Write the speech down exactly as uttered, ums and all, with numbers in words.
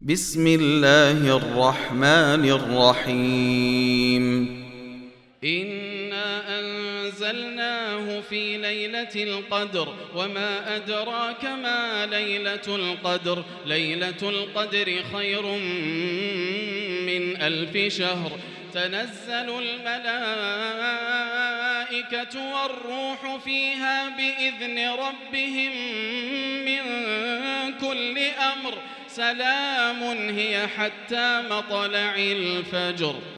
بسم الله الرحمن الرحيم إنا أنزلناه في ليلة القدر وما أدراك ما ليلة القدر ليلة القدر خير من ألف شهر تنزل الملائكة والروح فيها بإذن ربهم من كل أمر سلام هي حتى مطلع الفجر.